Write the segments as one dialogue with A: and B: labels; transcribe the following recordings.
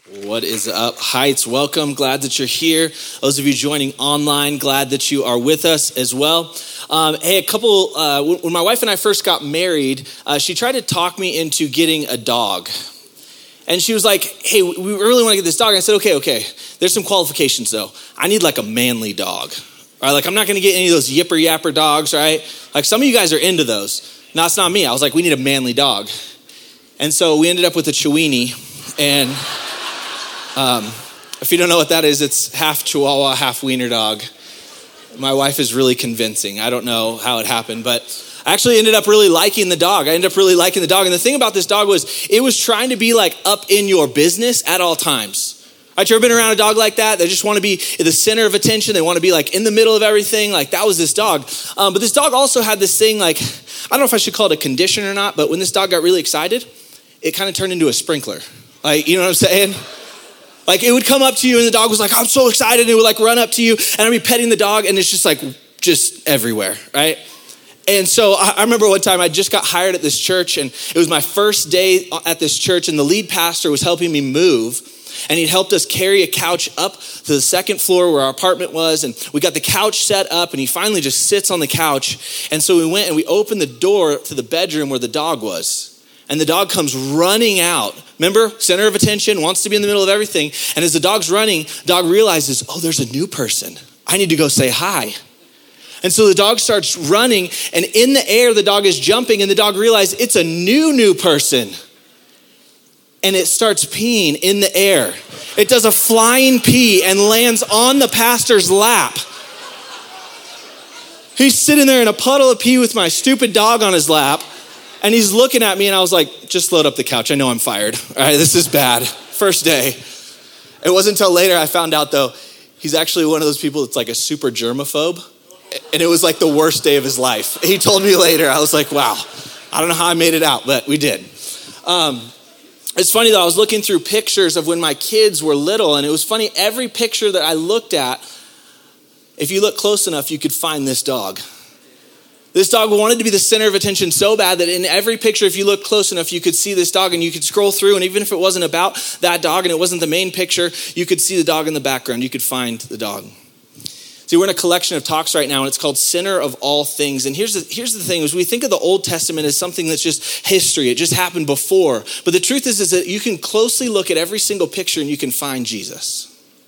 A: What is up, Heights? Welcome. Glad that you're here. Those of you joining online, glad that you are with us as well. When my wife and I first got married, she tried to talk me into getting a dog. And she was like, hey, we really want to get this dog. And I said, okay. There's some qualifications though. I need like a manly dog. Right? Like I'm not going to get any of those yipper yapper dogs, right? Like some of you guys are into those. No, it's not me. I was like, we need a manly dog. And so we ended up with a Chiweenie. And if you don't know what that is, it's half Chihuahua, half wiener dog. My wife is really convincing. I don't know how it happened, but I actually ended up really liking the dog. And the thing about this dog was it was trying to be like up in your business at all times. Right, you ever been around a dog like that? They just want to be at the center of attention. They want to be like in the middle of everything. Like that was this dog. But this dog also had this thing like, I don't know if I should call it a condition or not, but when this dog got really excited, it kind of turned into a sprinkler. Like, you know what I'm saying? Like it would come up to you and the dog was like, I'm so excited. And it would like run up to you and I'd be petting the dog and it's just everywhere, right? And so I remember one time I just got hired at this church and it was my first day at this church and the lead pastor was helping me move and he'd helped us carry a couch up to the second floor where our apartment was and we got the couch set up and he finally just sits on the couch. And so we went and we opened the door to the bedroom where the dog was. And the dog comes running out. Remember, center of attention, wants to be in the middle of everything. And as the dog's running, dog realizes, oh, there's a new person. I need to go say hi. And so the dog starts running and in the air, the dog is jumping and the dog realizes it's a new person. And it starts peeing in the air. It does a flying pee and lands on the pastor's lap. He's sitting there in a puddle of pee with my stupid dog on his lap. And he's looking at me and I was like, just load up the couch. I know I'm fired. All right, this is bad. First day. It wasn't until later I found out though, he's actually one of those people that's like a super germaphobe. And it was like the worst day of his life. He told me later, I was like, wow, I don't know how I made it out, but we did. It's funny though, I was looking through pictures of when my kids were little and it was funny, every picture that I looked at, if you look close enough, you could find this dog. This dog wanted to be the center of attention so bad that in every picture, if you look close enough, you could see this dog and you could scroll through. And even if it wasn't about that dog and it wasn't the main picture, you could see the dog in the background. You could find the dog. See, we're in a collection of talks right now and it's called Center of All Things. And here's the thing, is we think of the Old Testament as something that's just history. It just happened before. But the truth is that you can closely look at every single picture and you can find Jesus.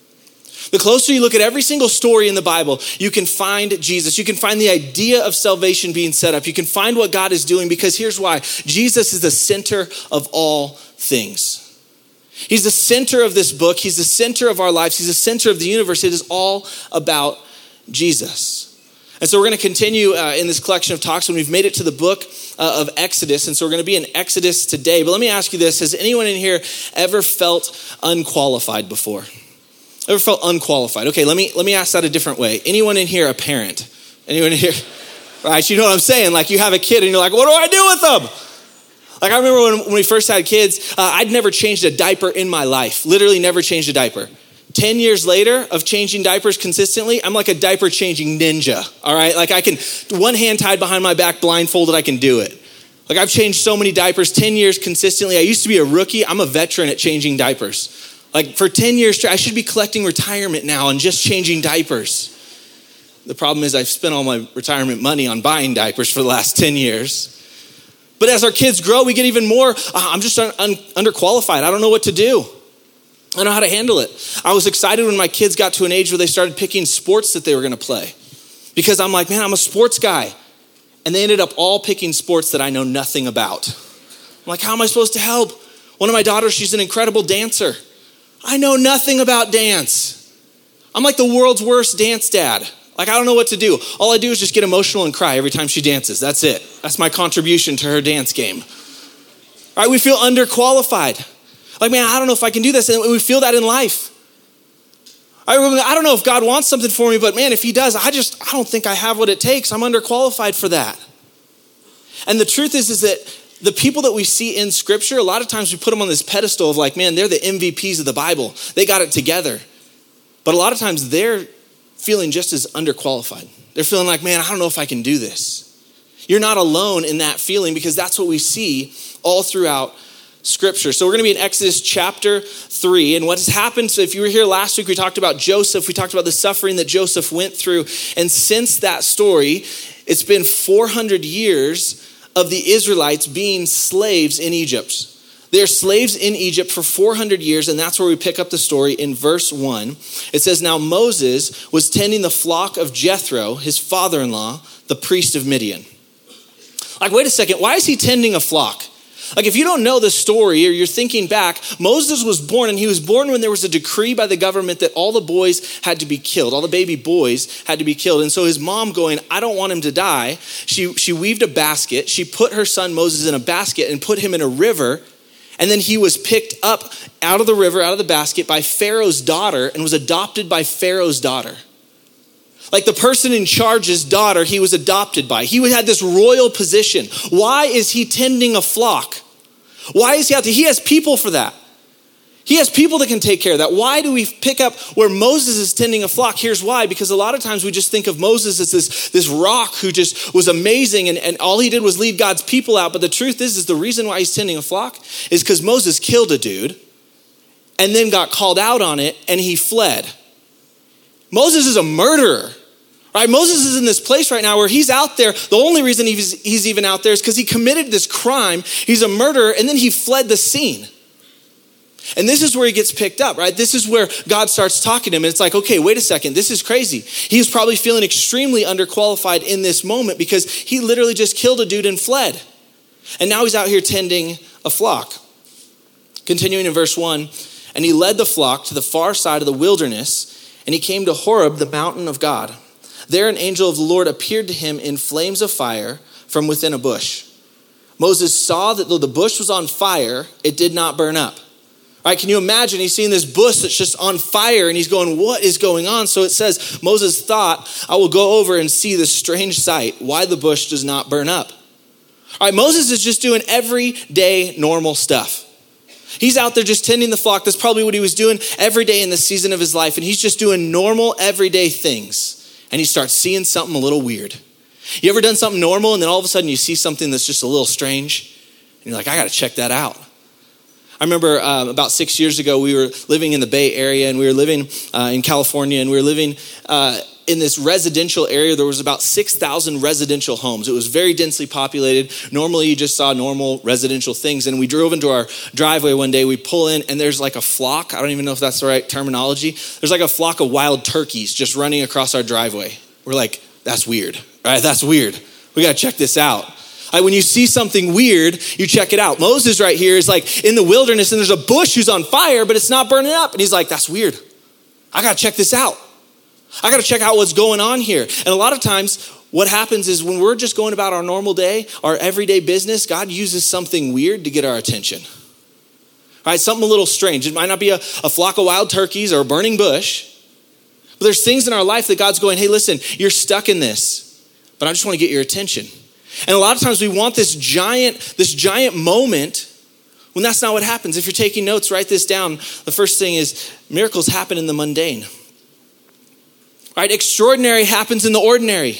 A: The closer you look at every single story in the Bible, you can find Jesus. You can find the idea of salvation being set up. You can find what God is doing because here's why. Jesus is the center of all things. He's the center of this book. He's the center of our lives. He's the center of the universe. It is all about Jesus. And so we're going to continue in this collection of talks when we've made it to the book of Exodus. And so we're going to be in Exodus today. But let me ask you this. Has anyone in here ever felt unqualified before? Ever felt unqualified? Okay, let me ask that a different way. Anyone in here a parent? Anyone in here? Right, you know what I'm saying? Like you have a kid and you're like, what do I do with them? Like I remember when we first had kids, I'd never changed a diaper in my life. Literally never changed a diaper. 10 years later of changing diapers consistently, I'm like a diaper changing ninja, all right? Like I can, one hand tied behind my back, blindfolded, I can do it. Like I've changed so many diapers, 10 years consistently. I used to be a rookie. I'm a veteran at changing diapers. Like for 10 years straight, I should be collecting retirement now and just changing diapers. The problem is I've spent all my retirement money on buying diapers for the last 10 years. But as our kids grow, we get even more, I'm just underqualified. I don't know what to do. I don't know how to handle it. I was excited when my kids got to an age where they started picking sports that they were going to play. Because I'm like, man, I'm a sports guy. And they ended up all picking sports that I know nothing about. I'm like, how am I supposed to help? One of my daughters, she's an incredible dancer. I know nothing about dance. I'm like the world's worst dance dad. Like, I don't know what to do. All I do is just get emotional and cry every time she dances. That's it. That's my contribution to her dance game. All right, we feel underqualified. Like, man, I don't know if I can do this. And we feel that in life. I don't know if God wants something for me, but man, if he does, I don't think I have what it takes. I'm underqualified for that. And the truth is that the people that we see in scripture, a lot of times we put them on this pedestal of like, man, they're the MVPs of the Bible. They got it together. But a lot of times they're feeling just as underqualified. They're feeling like, man, I don't know if I can do this. You're not alone in that feeling because that's what we see all throughout scripture. So we're going to be in Exodus chapter 3. And what has happened, so if you were here last week, we talked about Joseph. We talked about the suffering that Joseph went through. And since that story, it's been 400 years of the Israelites being slaves in Egypt. They're slaves in Egypt for 400 years, and that's where we pick up the story in verse 1. It says, now Moses was tending the flock of Jethro, his father-in-law, the priest of Midian. Like, wait a second, why is he tending a flock? Like, if you don't know the story or you're thinking back, Moses was born, and he was born when there was a decree by the government that all the boys had to be killed. All the baby boys had to be killed. And so his mom going, I don't want him to die. She weaved a basket. She put her son Moses in a basket and put him in a river. And then he was picked up out of the river, out of the basket by Pharaoh's daughter and was adopted by Pharaoh's daughter. Like the person in charge's daughter, he was adopted by. He had this royal position. Why is he tending a flock? Why is he out there? He has people for that. He has people that can take care of that. Why do we pick up where Moses is tending a flock? Here's why. Because a lot of times we just think of Moses as this rock who just was amazing and all he did was lead God's people out. But the truth is the reason why he's tending a flock is because Moses killed a dude and then got called out on it and he fled. Moses is a murderer. Right? Moses is in this place right now where he's out there. The only reason he's even out there is because he committed this crime. He's a murderer, and then he fled the scene. And this is where he gets picked up, right? This is where God starts talking to him. And it's like, okay, wait a second. This is crazy. He's probably feeling extremely underqualified in this moment because he literally just killed a dude and fled. And now he's out here tending a flock. Continuing in verse 1, and he led the flock to the far side of the wilderness, and he came to Horeb, the mountain of God. There an angel of the Lord appeared to him in flames of fire from within a bush. Moses saw that though the bush was on fire, it did not burn up. All right, can you imagine? He's seeing this bush that's just on fire and he's going, what is going on? So it says, Moses thought, I will go over and see this strange sight, why the bush does not burn up. All right, Moses is just doing everyday normal stuff. He's out there just tending the flock. That's probably what he was doing every day in the season of his life. And he's just doing normal everyday things. And he starts seeing something a little weird. You ever done something normal and then all of a sudden you see something that's just a little strange? And you're like, I got to check that out. I remember about 6 years ago, we were living in the Bay Area and we were living in California and we were living in this residential area. There was about 6,000 residential homes. It was very densely populated. Normally you just saw normal residential things. And we drove into our driveway one day, we pull in and there's like a flock. I don't even know if that's the right terminology. There's like a flock of wild turkeys just running across our driveway. We're like, that's weird, right? That's weird. We got to check this out. When you see something weird, you check it out. Moses right here is like in the wilderness and there's a bush who's on fire, but it's not burning up. And he's like, that's weird. I got to check this out. I got to check out what's going on here. And a lot of times what happens is when we're just going about our normal day, our everyday business, God uses something weird to get our attention. Right? Something a little strange. It might not be a flock of wild turkeys or a burning bush, but there's things in our life that God's going, hey, listen, you're stuck in this, but I just want to get your attention. And a lot of times we want this giant moment when that's not what happens. If you're taking notes, write this down. The first thing is miracles happen in the mundane. Right? Extraordinary happens in the ordinary.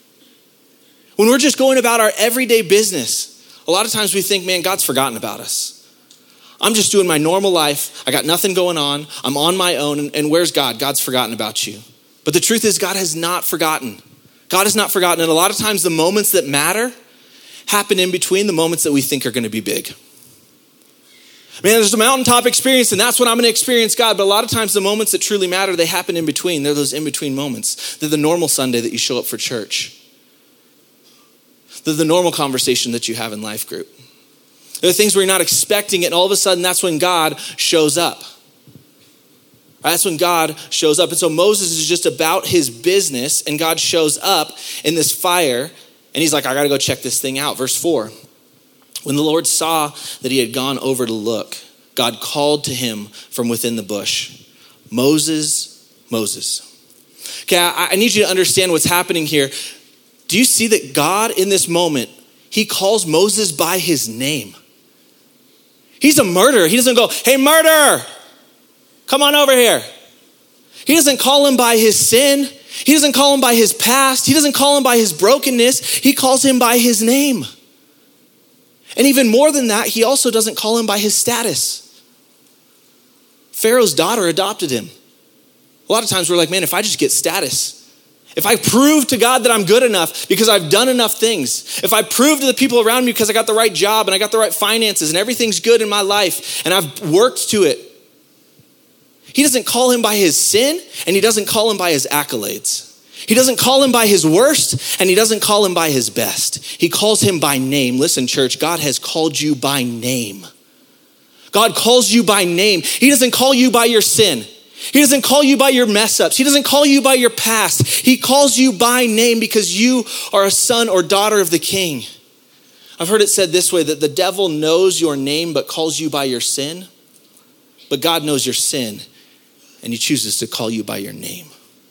A: When we're just going about our everyday business, a lot of times we think, man, God's forgotten about us. I'm just doing my normal life. I got nothing going on. I'm on my own. And where's God? God's forgotten about you. But the truth is God has not forgotten. God has not forgotten. And a lot of times the moments that matter happen in between the moments that we think are going to be big. Man, there's a mountaintop experience and that's when I'm going to experience God. But a lot of times the moments that truly matter, they happen in between. They're those in-between moments. They're the normal Sunday that you show up for church. They're the normal conversation that you have in life group. They're things where you're not expecting it and all of a sudden that's when God shows up. That's when God shows up. And so Moses is just about his business and God shows up in this fire and he's like, I got to go check this thing out. Verse 4. When the Lord saw that he had gone over to look, God called to him from within the bush, Moses, Moses. Okay, I need you to understand what's happening here. Do you see that God in this moment, he calls Moses by his name? He's a murderer. He doesn't go, hey, murderer, come on over here. He doesn't call him by his sin. He doesn't call him by his past. He doesn't call him by his brokenness. He calls him by his name. And even more than that, he also doesn't call him by his status. Pharaoh's daughter adopted him. A lot of times we're like, man, if I just get status, if I prove to God that I'm good enough because I've done enough things, if I prove to the people around me because I got the right job and I got the right finances and everything's good in my life and I've worked to it. He doesn't call him by his sin and he doesn't call him by his accolades. He doesn't call him by his worst and he doesn't call him by his best. He calls him by name. Listen, church, God has called you by name. God calls you by name. He doesn't call you by your sin. He doesn't call you by your mess ups. He doesn't call you by your past. He calls you by name because you are a son or daughter of the King. I've heard it said this way, that the devil knows your name but calls you by your sin. But God knows your sin and he chooses to call you by your name.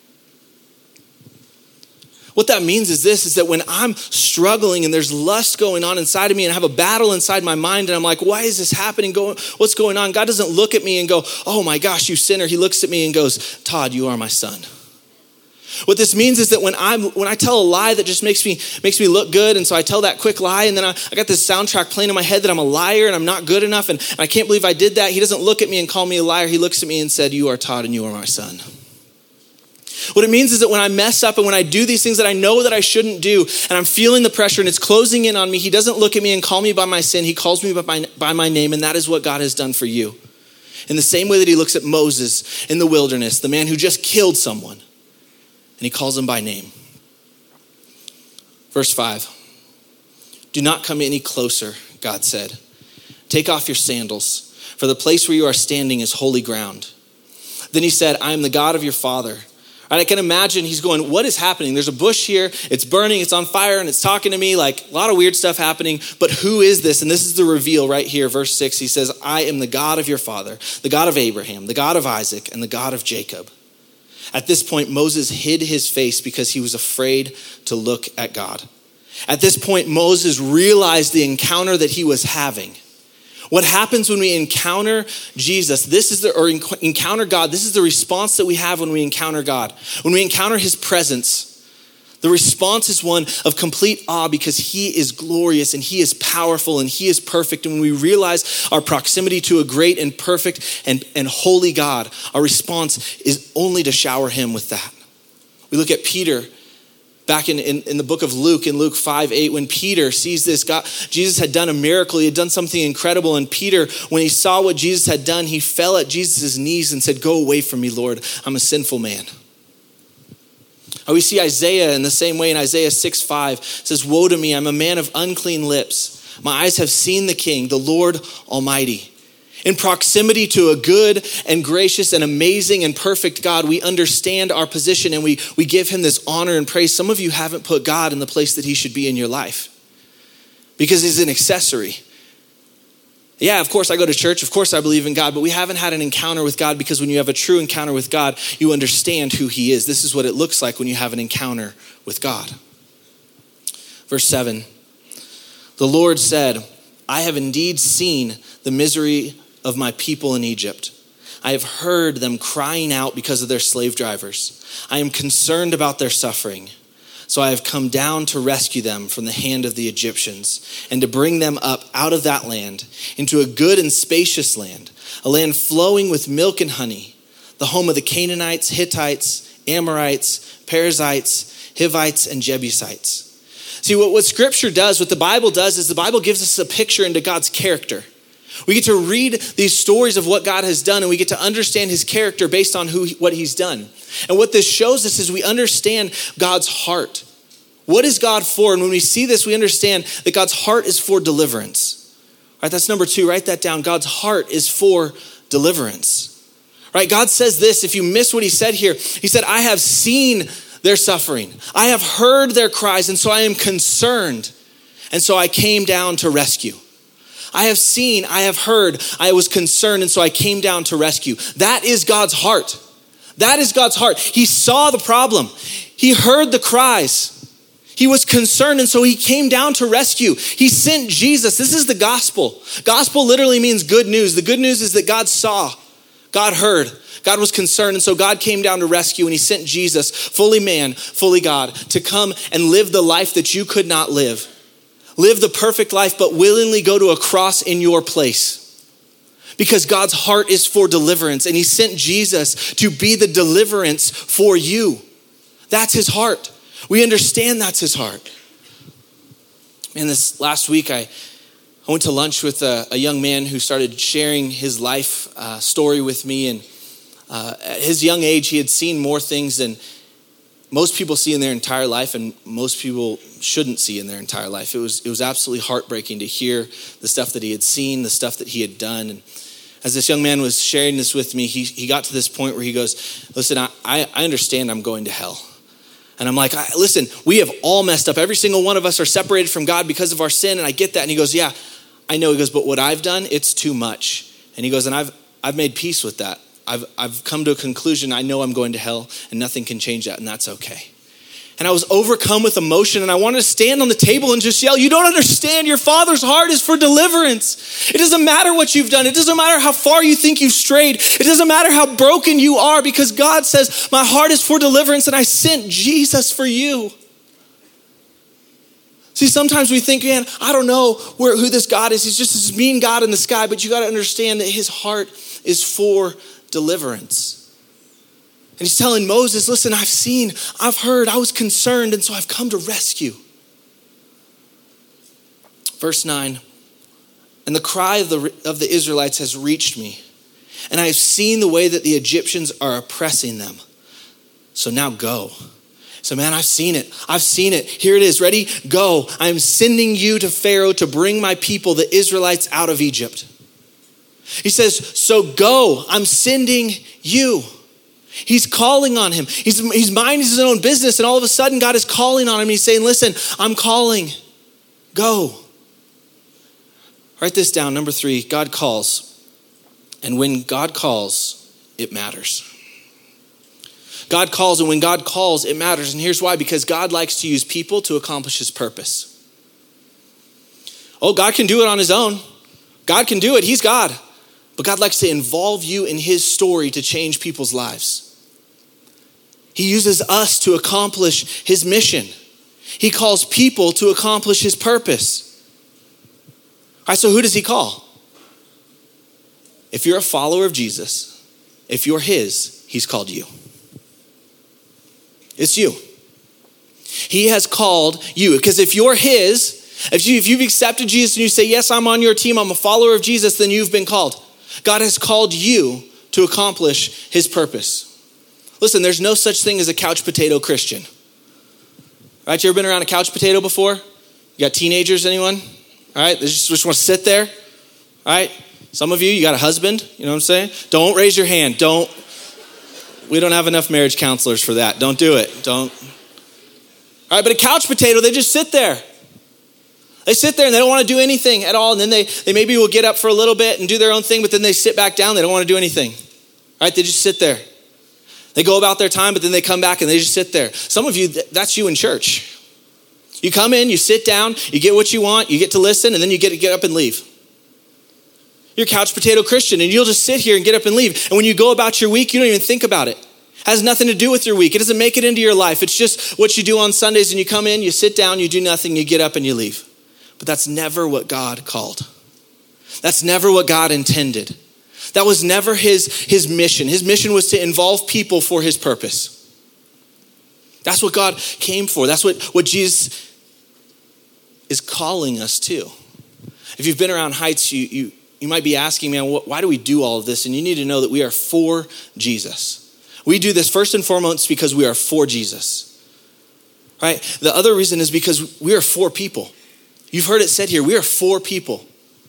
A: What that means is this, is that when I'm struggling and there's lust going on inside of me and I have a battle inside my mind and I'm like, why is this happening? What's going on? God doesn't look at me and go, oh my gosh, you sinner. He looks at me and goes, Todd, you are my son. What this means is that when I tell a lie that just makes me look good, and so I tell that quick lie, and then I got this soundtrack playing in my head that I'm a liar and I'm not good enough and I can't believe I did that. He doesn't look at me and call me a liar. He looks at me and said, you are Todd and you are my son. What it means is that when I mess up and when I do these things that I know that I shouldn't do and I'm feeling the pressure and it's closing in on me, he doesn't look at me and call me by my sin. He calls me by my name, and that is what God has done for you. In the same way that he looks at Moses in the wilderness, the man who just killed someone, and he calls him by name. Verse 5, do not come any closer, God said. Take off your sandals, for the place where you are standing is holy ground. Then he said, I am the God of your father. And I can imagine he's going, what is happening? There's a bush here, it's burning, it's on fire, and it's talking to me, like a lot of weird stuff happening, but who is this? And this is the reveal right here, verse 6. He says, I am the God of your father, the God of Abraham, the God of Isaac, and the God of Jacob. At this point, Moses hid his face because he was afraid to look at God. At this point, Moses realized the encounter that he was having. What happens when we encounter Jesus, encounter God, this is the response that we have when we encounter God. When we encounter his presence, the response is one of complete awe because he is glorious and he is powerful and he is perfect. And when we realize our proximity to a great and perfect and holy God, our response is only to shower him with that. We look at Peter back in the book of Luke, in Luke 5:8, when Peter sees this, Jesus had done a miracle. He had done something incredible. And Peter, when he saw what Jesus had done, he fell at Jesus' knees and said, go away from me, Lord. I'm a sinful man. We see Isaiah in the same way in Isaiah 6:5. It says, woe to me, I'm a man of unclean lips. My eyes have seen the King, the Lord Almighty. In proximity to a good and gracious and amazing and perfect God, we understand our position and we give him this honor and praise. Some of you haven't put God in the place that he should be in your life because he's an accessory. Yeah, of course I go to church. Of course I believe in God, but we haven't had an encounter with God because when you have a true encounter with God, you understand who he is. This is what it looks like when you have an encounter with God. Verse 7, the Lord said, I have indeed seen the misery of my people in Egypt. I have heard them crying out because of their slave drivers. I am concerned about their suffering. So I have come down to rescue them from the hand of the Egyptians and to bring them up out of that land into a good and spacious land, a land flowing with milk and honey, the home of the Canaanites, Hittites, Amorites, Perizzites, Hivites, and Jebusites. See, what scripture does, what the Bible does is the Bible gives us a picture into God's character. We get to read these stories of what God has done and we get to understand his character based on what he's done. And what this shows us is we understand God's heart. What is God for? And when we see this, we understand that God's heart is for deliverance. All right, that's number 2. Write that down. God's heart is for deliverance. Right? God says this, if you miss what he said here, he said, I have seen their suffering. I have heard their cries, and so I am concerned. And so I came down to rescue. I have seen, I have heard, I was concerned, and so I came down to rescue. That is God's heart. That is God's heart. He saw the problem. He heard the cries. He was concerned, and so he came down to rescue. He sent Jesus. This is the gospel. Gospel literally means good news. The good news is that God saw, God heard, God was concerned, and so God came down to rescue, and he sent Jesus, fully man, fully God, to come and live the life that you could not live. live the perfect life, but willingly go to a cross in your place. Because God's heart is for deliverance, and he sent Jesus to be the deliverance for you. That's his heart. We understand that's his heart. And this last week, I went to lunch with a young man who started sharing his life story with me. And at his young age, he had seen more things than most people see in their entire life, and most people shouldn't see in their entire life. It was absolutely heartbreaking to hear the stuff that he had seen, the stuff that he had done. And as this young man was sharing this with me, he got to this point where he goes, listen, I understand I'm going to hell. And I'm like, listen, we have all messed up. Every single one of us are separated from God because of our sin, and I get that. And he goes, yeah, I know. He goes, but what I've done, it's too much. And he goes, and I've made peace with that. I've come to a conclusion. I know I'm going to hell, and nothing can change that, and that's okay. And I was overcome with emotion, and I wanted to stand on the table and just yell, you don't understand. Your Father's heart is for deliverance. It doesn't matter what you've done. It doesn't matter how far you think you've strayed. It doesn't matter how broken you are, because God says, my heart is for deliverance, and I sent Jesus for you. See, sometimes we think, man, I don't know who this God is. He's just this mean God in the sky, but you got to understand that his heart is for deliverance. And he's telling Moses, listen, I've seen, I've heard, I was concerned, and so I've come to rescue. Verse 9, and the cry of the Israelites has reached me, and I have seen the way that the Egyptians are oppressing them. So now go. So man, I've seen it. I've seen it. Here it is. Ready? Go. I'm sending you to Pharaoh to bring my people, the Israelites, out of Egypt. He says, so go. I'm sending you. He's calling on him. He's minding his own business, and all of a sudden God is calling on him. He's saying, listen, I'm calling. Go. Write this down. Number 3, God calls. And when God calls, it matters. God calls, and when God calls, it matters. And here's why. Because God likes to use people to accomplish his purpose. Oh, God can do it on his own. God can do it. He's God. But God likes to involve you in his story to change people's lives. He uses us to accomplish his mission. He calls people to accomplish his purpose. All right, so who does he call? If you're a follower of Jesus, if you're his, he's called you. It's you. He has called you. Because if you're his, if you've accepted Jesus and you say, yes, I'm on your team, I'm a follower of Jesus, then you've been called. God has called you to accomplish his purpose. Listen, there's no such thing as a couch potato Christian. Right? You ever been around a couch potato before? You got teenagers, anyone? All right, they just want to sit there. All right, some of you got a husband, you know what I'm saying? Don't raise your hand. We don't have enough marriage counselors for that. Don't do it. Don't. All right, but a couch potato, they just sit there. They sit there and they don't want to do anything at all. And then they maybe will get up for a little bit and do their own thing, but then they sit back down. They don't want to do anything. Right? They just sit there. They go about their time, but then they come back and they just sit there. Some of you, that's you in church. You come in, you sit down, you get what you want, you get to listen, and then you get to get up and leave. You're a couch potato Christian, and you'll just sit here and get up and leave. And when you go about your week, you don't even think about it. It has nothing to do with your week. It doesn't make it into your life. It's just what you do on Sundays, and you come in, you sit down, you do nothing, you get up and you leave. But that's never what God called. That's never what God intended. That was never his mission. His mission was to involve people for his purpose. That's what God came for. That's what Jesus is calling us to. If you've been around Heights, you might be asking, man, why do we do all of this? And you need to know that we are for Jesus. We do this first and foremost because we are for Jesus. Right? The other reason is because we are for people. You've heard it said here, we are for people.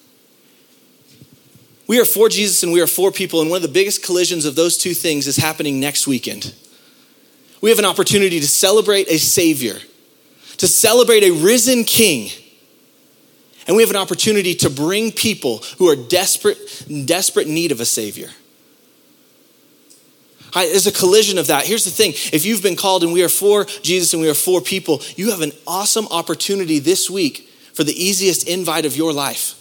A: We are for Jesus and we are for people. And one of the biggest collisions of those two things is happening next weekend. We have an opportunity to celebrate a Savior, to celebrate a risen King. And we have an opportunity to bring people who are in desperate need of a Savior. There's a collision of that. Here's the thing. If you've been called and we are for Jesus and we are for people, you have an awesome opportunity this week for the easiest invite of your life.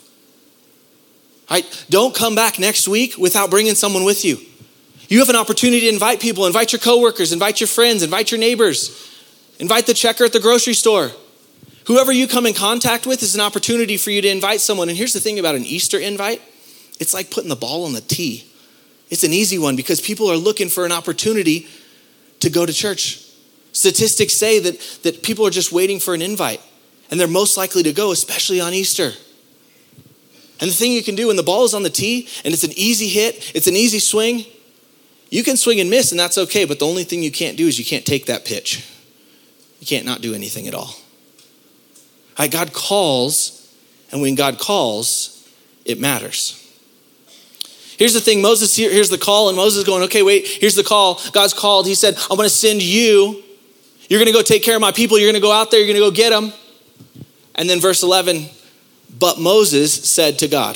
A: Don't come back next week without bringing someone with you. You have an opportunity to invite people, invite your coworkers, invite your friends, invite your neighbors, invite the checker at the grocery store. Whoever you come in contact with is an opportunity for you to invite someone. And here's the thing about an Easter invite. It's like putting the ball on the tee. It's an easy one because people are looking for an opportunity to go to church. Statistics say that people are just waiting for an invite, and they're most likely to go, especially on Easter. And the thing you can do when the ball is on the tee and it's an easy hit, it's an easy swing, you can swing and miss and that's okay, but the only thing you can't do is you can't take that pitch. You can't not do anything at all. Right, God calls, and when God calls, it matters. Here's the thing, Moses, here's the call, and Moses is going, okay, wait, here's the call. God's called. He said, I'm going to send you. You're going to go take care of my people. You're going to go out there. You're going to go get them. And then verse 11, but Moses said to God.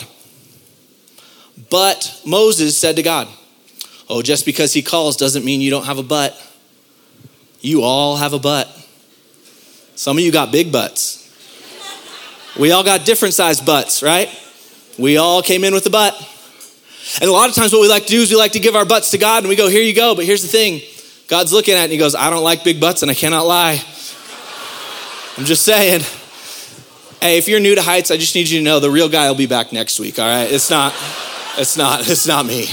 A: But Moses said to God, oh, just because he calls doesn't mean you don't have a butt. You all have a butt. Some of you got big butts. We all got different sized butts, right? We all came in with a butt. And a lot of times what we like to do is we like to give our butts to God and we go, here you go. But here's the thing. God's looking at it and he goes, I don't like big butts and I cannot lie. I'm just saying. Hey, if you're new to Heights, I just need you to know the real guy will be back next week, all right? It's not me.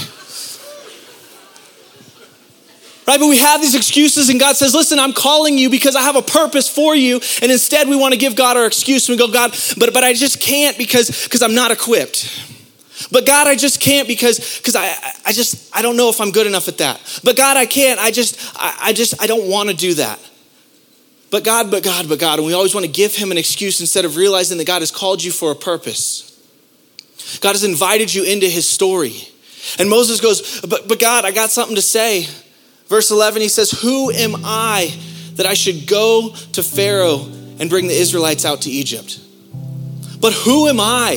A: Right, but we have these excuses and God says, listen, I'm calling you because I have a purpose for you. And instead we want to give God our excuse and we go, God, but I just can't because I'm not equipped. But God, I just can't because I don't know if I'm good enough at that. But God, I can't. I don't want to do that. But God. And we always want to give him an excuse instead of realizing that God has called you for a purpose. God has invited you into his story. And Moses goes, but God, I got something to say. Verse 11, he says, who am I that I should go to Pharaoh and bring the Israelites out to Egypt? But who am I?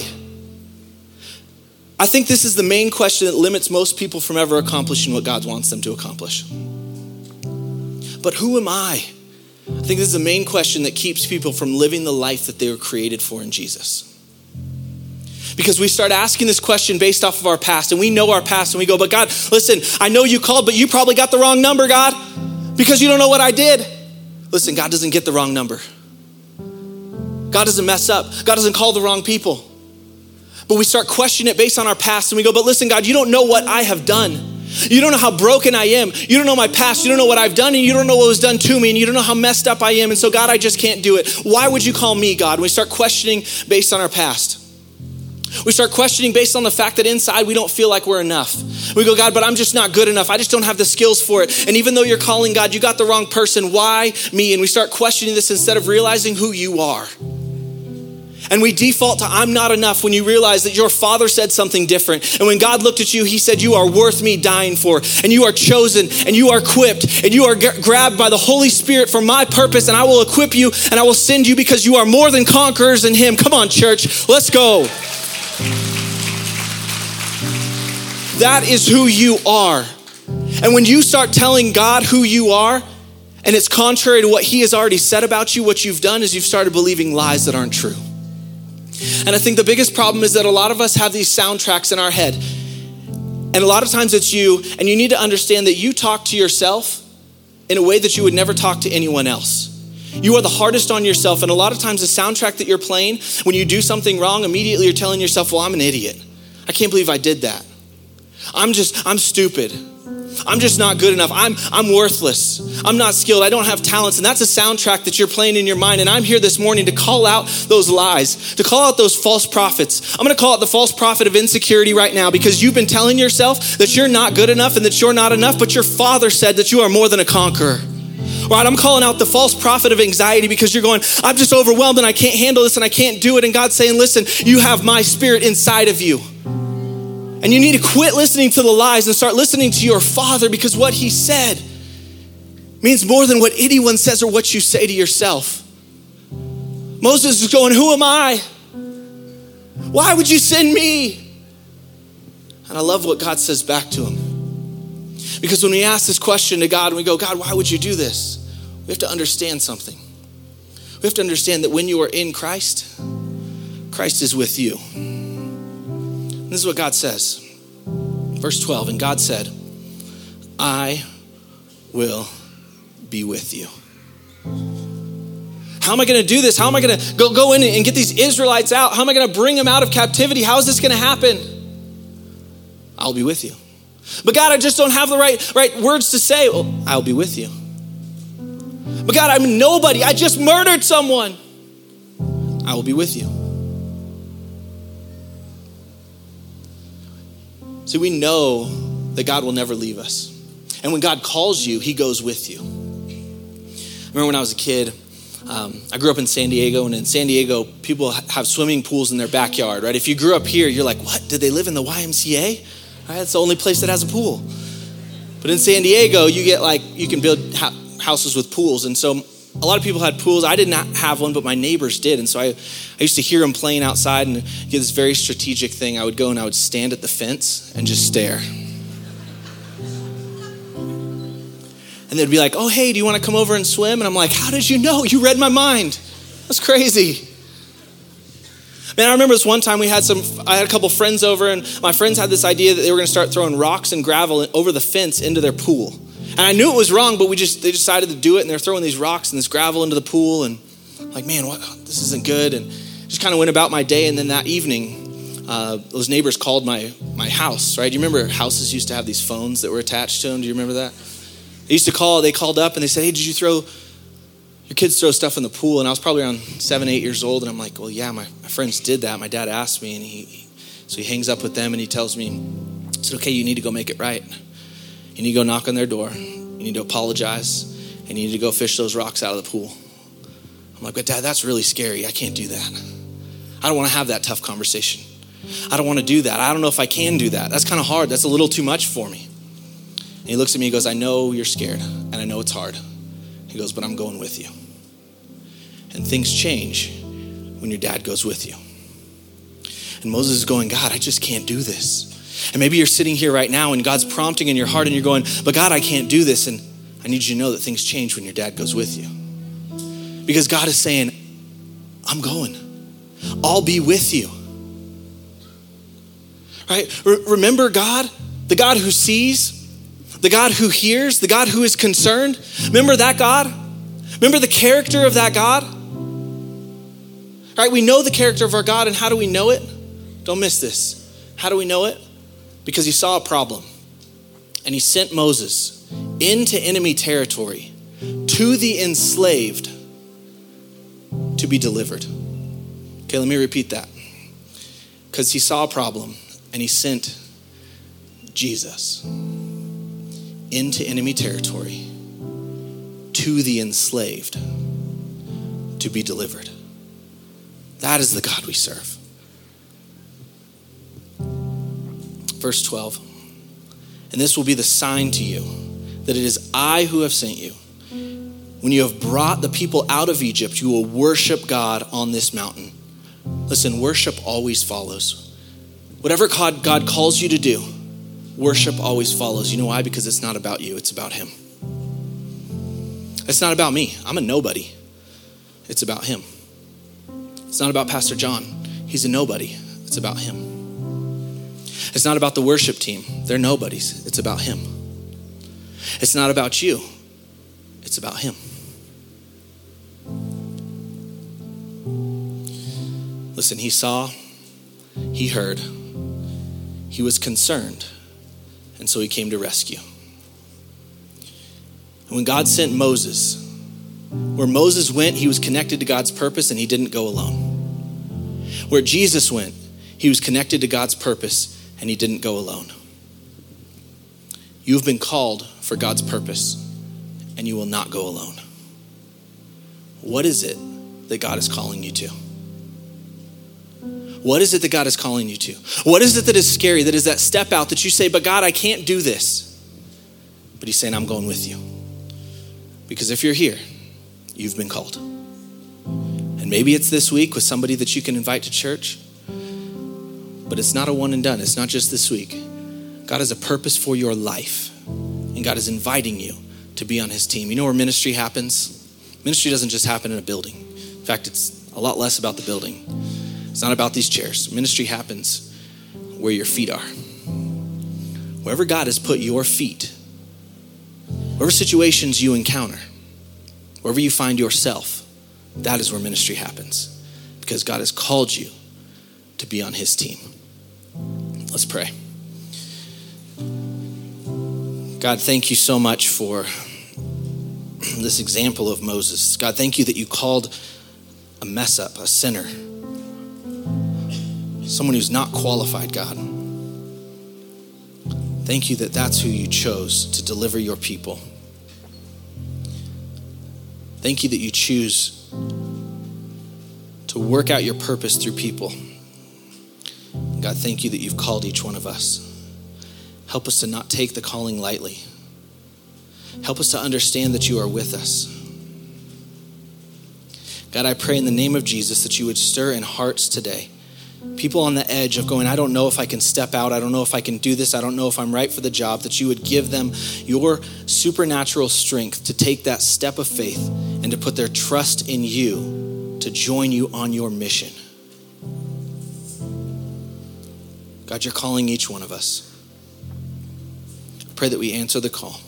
A: I think this is the main question that limits most people from ever accomplishing what God wants them to accomplish. But who am I? I think this is the main question that keeps people from living the life that they were created for in Jesus. Because we start asking this question based off of our past, and we know our past, and we go, but God, listen, I know you called, but you probably got the wrong number, God, because you don't know what I did. Listen, God doesn't get the wrong number. God doesn't mess up. God doesn't call the wrong people. But we start questioning it based on our past, and we go, but listen, God, you don't know what I have done. You don't know how broken I am. You don't know my past. You don't know what I've done, and you don't know what was done to me, and you don't know how messed up I am. And so, God, I just can't do it. Why would you call me, God? And we start questioning based on our past. We start questioning based on the fact that inside we don't feel like we're enough. We go, God, but I'm just not good enough. I just don't have the skills for it. And even though you're calling, God, you got the wrong person. Why me? And we start questioning this instead of realizing who you are. And we default to I'm not enough when you realize that your father said something different. And when God looked at you, he said, you are worth me dying for. And you are chosen and you are equipped and you are grabbed by the Holy Spirit for my purpose. And I will equip you and I will send you because you are more than conquerors in him. Come on, church, let's go. That is who you are. And when you start telling God who you are, and it's contrary to what he has already said about you, what you've done is you've started believing lies that aren't true. And I think the biggest problem is that a lot of us have these soundtracks in our head. And a lot of times it's you, and you need to understand that you talk to yourself in a way that you would never talk to anyone else. You are the hardest on yourself, and a lot of times the soundtrack that you're playing, when you do something wrong, immediately you're telling yourself, well, I'm an idiot. I can't believe I did that. I'm stupid. I'm just not good enough. I'm worthless. I'm not skilled. I don't have talents. And that's a soundtrack that you're playing in your mind. And I'm here this morning to call out those lies, to call out those false prophets. I'm going to call it the false prophet of insecurity right now because you've been telling yourself that you're not good enough and that you're not enough, but your father said that you are more than a conqueror. Right, I'm calling out the false prophet of anxiety because you're going, I'm just overwhelmed and I can't handle this and I can't do it. And God's saying, listen, you have my spirit inside of you. And you need to quit listening to the lies and start listening to your father because what he said means more than what anyone says or what you say to yourself. Moses is going, who am I? Why would you send me? And I love what God says back to him. Because when we ask this question to God and we go, God, why would you do this? We have to understand something. We have to understand that when you are in Christ, Christ is with you. And this is what God says. Verse 12, and God said, I will be with you. How am I going to do this? How am I going to go in and get these Israelites out? How am I going to bring them out of captivity? How is this going to happen? I'll be with you. But God, I just don't have the right words to say. Well, I'll be with you. But God, I'm nobody. I just murdered someone. I will be with you. See, we know that God will never leave us. And when God calls you, he goes with you. I remember when I was a kid, I grew up in San Diego, and in San Diego, people have swimming pools in their backyard, right? If you grew up here, you're like, what? Did they live in the YMCA? Right? That's the only place that has a pool. But in San Diego, you can build houses with pools. And so a lot of people had pools. I did not have one, but my neighbors did. And so I used to hear them playing outside and get this very strategic thing. I would go and I would stand at the fence and just stare. And they'd be like, oh, hey, do you want to come over and swim? And I'm like, how did you know? You read my mind. That's crazy. Man, I remember this one time I had a couple friends over, and my friends had this idea that they were going to start throwing rocks and gravel over the fence into their pool. And I knew it was wrong, but they decided to do it, and they're throwing these rocks and this gravel into the pool, and I'm like, man, this isn't good. And just kind of went about my day. And then that evening, those neighbors called my house, right? Do you remember houses used to have these phones that were attached to them? Do you remember that? They called up and they said, hey, did your kids throw stuff in the pool? And I was probably around 7, 8 years old. And I'm like, well, yeah, my friends did that. My dad asked me, and so he hangs up with them and he tells me, I said, okay, you need to go make it right. You need to go knock on their door. You need to apologize, and you need to go fish those rocks out of the pool. I'm like, but Dad, that's really scary. I can't do that. I don't want to have that tough conversation. I don't want to do that. I don't know if I can do that. That's kind of hard. That's a little too much for me. And he looks at me and goes, I know you're scared, and I know it's hard. He goes, but I'm going with you. And things change when your dad goes with you. And Moses is going, God, I just can't do this. And maybe you're sitting here right now and God's prompting in your heart and you're going, but God, I can't do this. And I need you to know that things change when your dad goes with you. Because God is saying, I'm going. I'll be with you. Right? Remember God, the God who sees, the God who hears, the God who is concerned. Remember that God? Remember the character of that God? Right? We know the character of our God, and how do we know it? Don't miss this. How do we know it? Because he saw a problem, and he sent Moses into enemy territory to the enslaved to be delivered. Okay, let me repeat that. Because he saw a problem, and he sent Jesus into enemy territory to the enslaved to be delivered. That is the God we serve. Verse 12, and this will be the sign to you that it is I who have sent you. When you have brought the people out of Egypt, you will worship God on this mountain. Listen, worship always follows. Whatever God calls you to do, worship always follows. You know why? Because it's not about you, it's about him. It's not about me. I'm a nobody. It's about him. It's not about Pastor John. He's a nobody. It's about him. It's not about the worship team. They're nobodies. It's about him. It's not about you. It's about him. Listen, he saw, he heard, he was concerned, and so he came to rescue. And when God sent Moses, where Moses went, he was connected to God's purpose and he didn't go alone. Where Jesus went, he was connected to God's purpose and he didn't go alone. You've been called for God's purpose and you will not go alone. What is it that God is calling you to? What is it that God is calling you to? What is it that is scary, that is that step out that you say, but God, I can't do this. But he's saying, I'm going with you. Because if you're here, you've been called. And maybe it's this week with somebody that you can invite to church, but it's not a one and done. It's not just this week. God has a purpose for your life, and God is inviting you to be on his team. You know where ministry happens? Ministry doesn't just happen in a building. In fact, it's a lot less about the building. It's not about these chairs. Ministry happens where your feet are. Wherever God has put your feet, whatever situations you encounter, wherever you find yourself, That is where ministry happens, because God has called you to be on his team. Let's pray. God, thank you so much for this example of Moses. God, thank you that you called a mess up, a sinner, someone who's not qualified, God. Thank you that that's who you chose to deliver your people. Thank you that you choose to work out your purpose through people. God, thank you that you've called each one of us. Help us to not take the calling lightly. Help us to understand that you are with us. God, I pray in the name of Jesus that you would stir in hearts today. People on the edge of going, I don't know if I can step out. I don't know if I can do this. I don't know if I'm right for the job. That you would give them your supernatural strength to take that step of faith and to put their trust in you to join you on your mission. God, you're calling each one of us. I pray that we answer the call.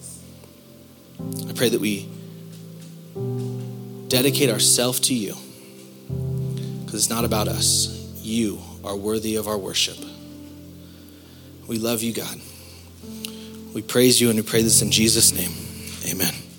A: I pray that we dedicate ourselves to you, because it's not about us. You are worthy of our worship. We love you, God. We praise you, and we pray this in Jesus' name. Amen.